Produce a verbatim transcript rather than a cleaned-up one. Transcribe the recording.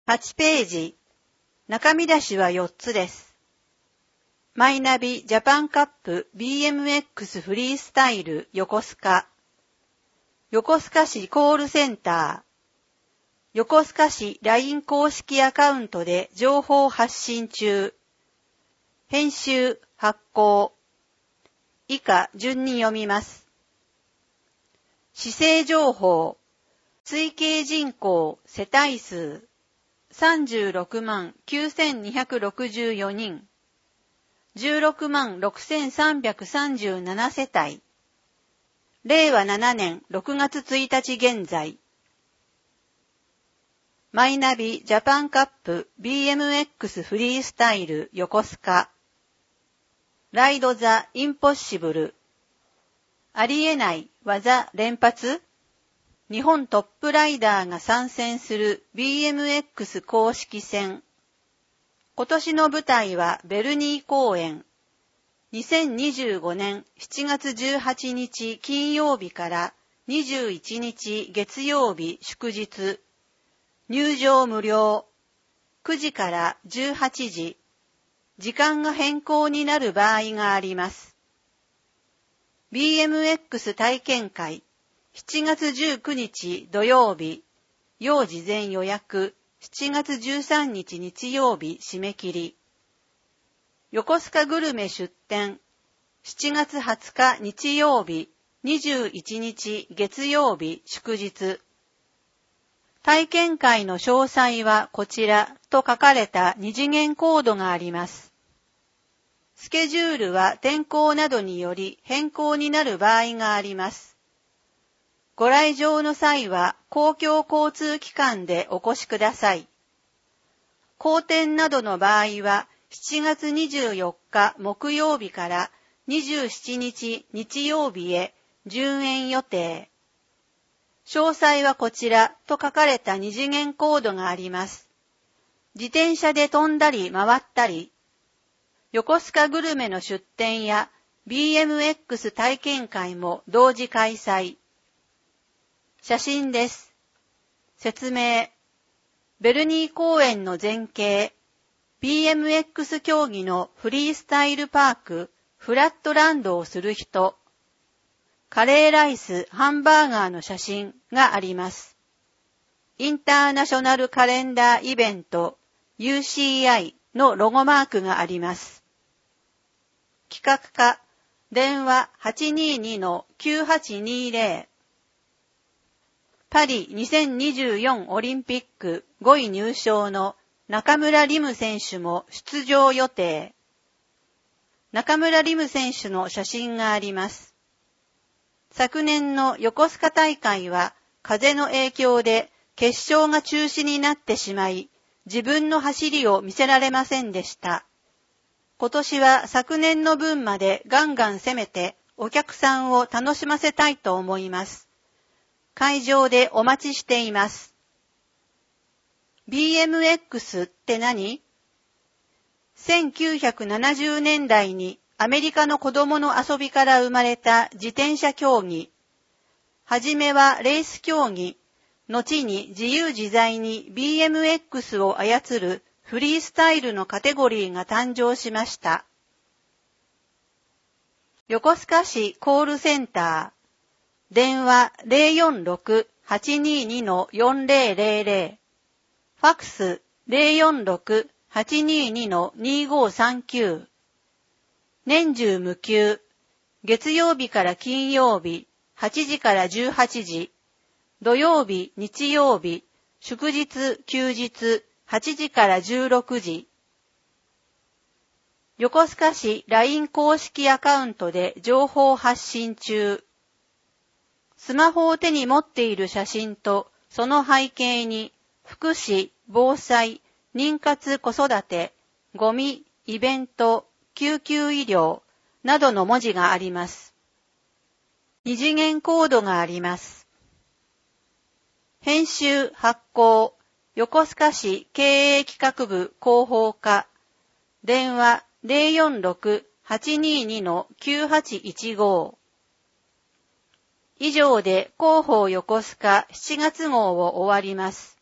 はちページ。中身出しはよっつです。マイナビジャパンカップ ビーエムエックス フリースタイル横須賀。横須賀市コールセンター。横須賀市 ライン 公式アカウントで情報発信中。編集、発行。以下順に読みます。市政情報。推計人口世帯数さんじゅうろくまんきゅうせんにひゃくろくじゅうよにん。じゅうろくまんろくせんさんびゃくさんじゅうなな世帯。れいわななねんろくがつついたち現在。マイナビジャパンカップ ビーエムエックス フリースタイル横須賀。ライドザ・インポッシブル。ありえない技連発？日本トップライダーが参戦する ビーエムエックス 公式戦。今年の舞台はベルニー公演。にせんにじゅうごねんしちがつじゅうはちにち金曜日からにじゅういちにち月曜日祝日。入場無料。くじからじゅうはちじ。時間が変更になる場合があります。ビーエムエックス 体験会。しちがつじゅうくにち土曜日。要事前予約。しちがつじゅうさんにち日曜日締め切り。横須賀グルメ出店。しちがつはつか日曜日。にじゅういちにち月曜日祝日。体験会の詳細はこちらと書かれた二次元コードがあります。スケジュールは天候などにより変更になる場合があります。ご来場の際は公共交通機関でお越しください。公展などの場合はしちがつにじゅうよっか木曜日からにじゅうしちにち日曜日へ順延予定。詳細はこちらと書かれた二次元コードがあります。自転車で飛んだり回ったり、横須賀グルメの出店や ビーエムエックス 体験会も同時開催。写真です。説明。ベルニー公園の前景。ビーエムエックス 競技のフリースタイルパーク、フラットランドをする人。カレーライス、ハンバーガーの写真があります。インターナショナルカレンダーイベント ユーシーアイ のロゴマークがあります。企画課、電話 はちにーにのきゅうはちにーぜろ。パリにせんにじゅうよんオリンピックごい入賞の中村輪夢選手も出場予定。中村輪夢選手の写真があります。昨年の横須賀大会は風の影響で決勝が中止になってしまい、自分の走りを見せられませんでした。今年は昨年の分までガンガン攻めてお客さんを楽しませたいと思います。会場でお待ちしています。ビーエムエックス って何？せんきゅうひゃくななじゅうねんだいにアメリカの子供の遊びから生まれた自転車競技。はじめはレース競技、後に自由自在に ビーエムエックス を操るフリースタイルのカテゴリーが誕生しました。横須賀市コールセンター。電話 ゼロよんろく はちにーにのよんぜろぜろぜろ。ファックス ゼロよんろく はちにーにのにごさんきゅう。年中無休。月曜日から金曜日、はちじからじゅうはちじ。土曜日、日曜日、祝日、休日、はちじからじゅうろくじ。横須賀市 ライン 公式アカウントで情報発信中。スマホを手に持っている写真と、その背景に、福祉、防災、妊活子育て、ゴミ、イベント、救急医療などの文字があります。二次元コードがあります。編集発行、横須賀市経営企画部広報課、電話 ゼロよんろく はちにーにのきゅうはちいちご。以上で広報横須賀しちがつ号を終わります。